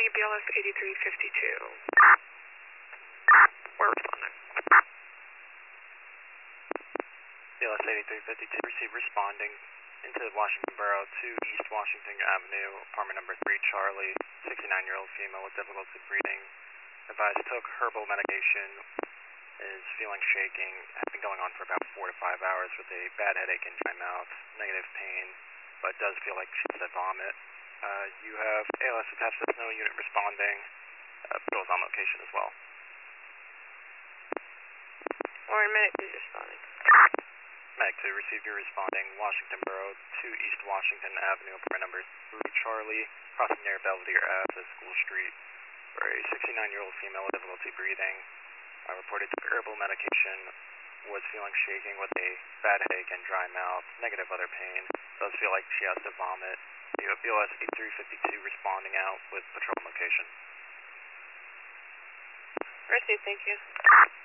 County, BLS 8352. We're responding. BLS 8352, receive responding into Washington Borough to East Washington Avenue, apartment number 3, Charlie, 69-year-old female with difficulty breathing. Advised took herbal medication, is feeling shaking, has been going on for about 4 to 5 hours with a bad headache and dry mouth, negative pain, but does feel like she said vomit. You have ALS attached to no unit responding, patrol's on location as well. Warren, Medic 2 responding. Medic 2, receive your responding, Washington Borough to East Washington Avenue, apartment number 3, Charlie, crossing near Belvedere Ave to School Street, where a 69-year-old female with difficulty breathing reported took herbal medication, was feeling shaking with a bad headache and dry mouth, negative other pain, does feel like she has to vomit. You have BLS 8352 responding out with patrol location. Received, thank you.